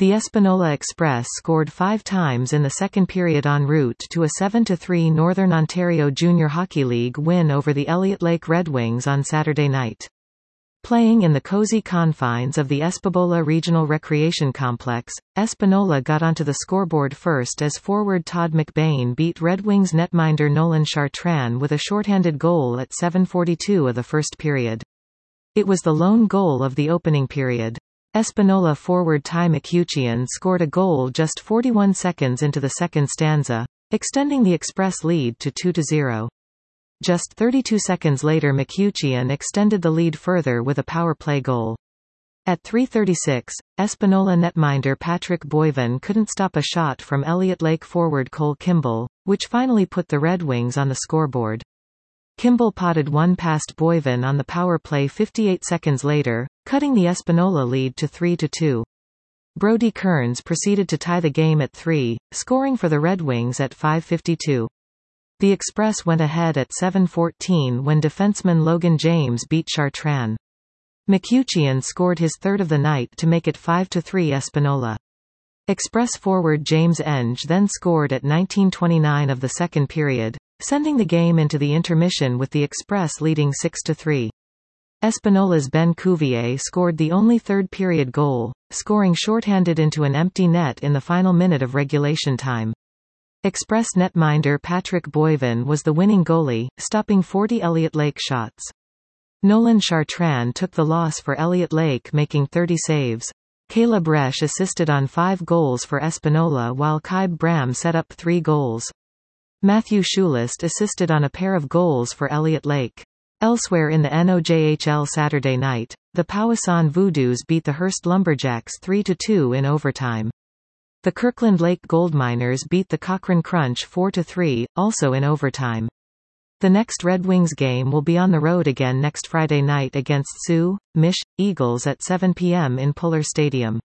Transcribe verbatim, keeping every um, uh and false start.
The Espanola Express scored five times in the second period en route to a seven to three Northern Ontario Junior Hockey League win over the Elliott Lake Red Wings on Saturday night. Playing in the cozy confines of the Espobola Regional Recreation Complex, Espanola got onto the scoreboard first as forward Todd McBain beat Red Wings netminder Nolan Chartrand with a shorthanded goal at seven forty-two of the first period. It was the lone goal of the opening period. Espanola forward Ty McCutcheon scored a goal just forty-one seconds into the second stanza, extending the Express lead to two to zero. Just thirty-two seconds later McCutcheon extended the lead further with a power play goal. At three thirty-six, Espanola netminder Patrick Boivin couldn't stop a shot from Elliott Lake forward Cole Kimball, which finally put the Red Wings on the scoreboard. Kimball potted one past Boivin on the power play fifty-eight seconds later, cutting the Espanola lead to three to two. Brody Kearns proceeded to tie the game at three, scoring for the Red Wings at five fifty-two. The Express went ahead at seven fourteen when defenseman Logan James beat Chartrand. McCutcheon scored his third of the night to make it five to three Espanola. Express forward James Enge then scored at nineteen twenty-nine of the second period, sending the game into the intermission with the Express leading six to three. Espanola's Ben Cuvier scored the only third-period goal, scoring shorthanded into an empty net in the final minute of regulation time. Express netminder Patrick Boivin was the winning goalie, stopping forty Elliott Lake shots. Nolan Chartrand took the loss for Elliott Lake, making thirty saves. Caleb Resch assisted on five goals for Espanola while Kaib Bram set up three goals. Matthew Schulist assisted on a pair of goals for Elliott Lake. Elsewhere in the N O J H L Saturday night, the Powassan Voodoos beat the Hearst Lumberjacks three to two in overtime. The Kirkland Lake Goldminers beat the Cochrane Crunch four to three, also in overtime. The next Red Wings game will be on the road again next Friday night against Sault, Mich. Eagles at seven p m in Puller Stadium.